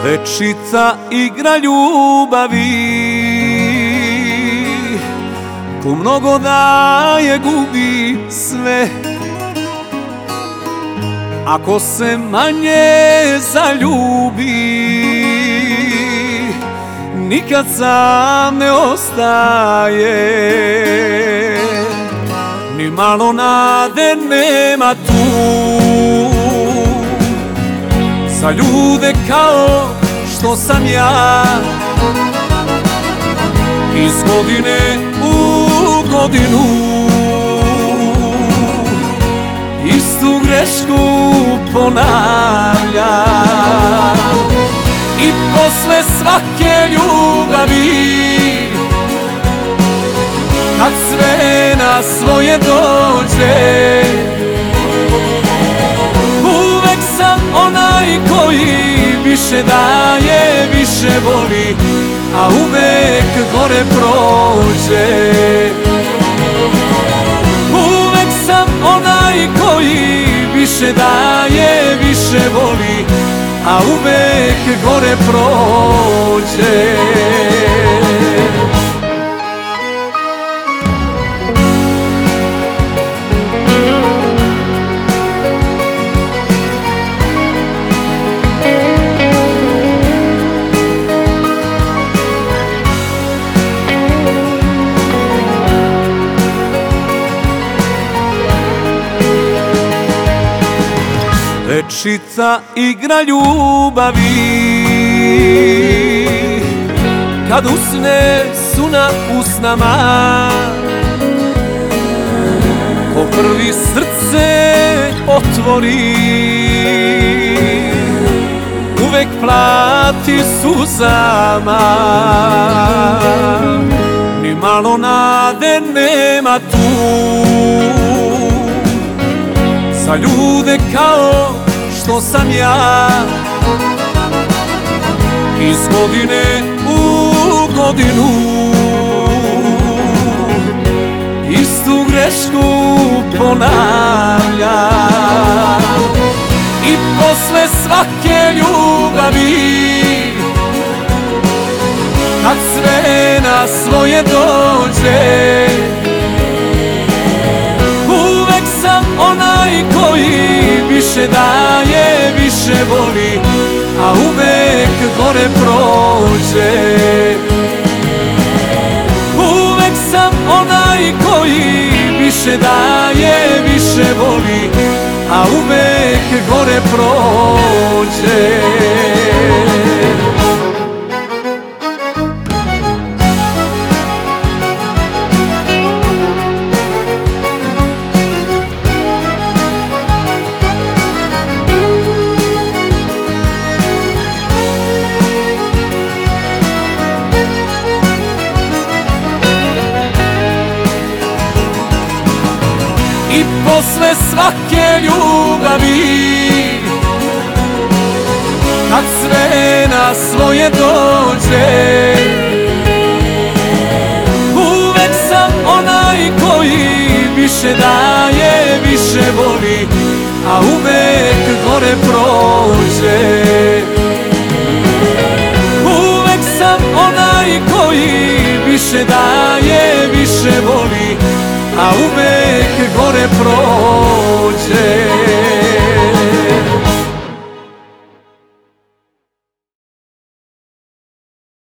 Večita igra ljubavi, ko mnogo daje gubi sve. Ako se manje zaljubi, nikad sam ne ostaje. Ni malo nade nema tu za ljude kao što sam ja. Iz godine u godinu istu grešku ponavlja. I posle svake ljubavi, kad sve na svoje dođe, uvek sam onaj koji više daje, više voli, a uvek gore prođe. Uvek sam onaj koji više daje, više voli, a uvek gore prođe. Večita igra ljubavi, kad usne suna usnama, ko prvi srce otvori, uvek plati suzama. Ni malo nade nema tu za ljude kao što sam ja. Iz godine u godinu istu grešku ponavlja. I posle svake ljubavi, kad sve na svoje dođe, uvek sam onaj koji više daje, više voli, a uvek gore prođe. Uvek sam onaj koji više daje, više voli, a uvek gore prođe. I posle svake ljubavi, kad sve na svoje dođe, uvek sam onaj koji više daje, više voli, a uvek gore prođe. Uvek sam onaj koji više daje, više voli, a uvek gore prođe.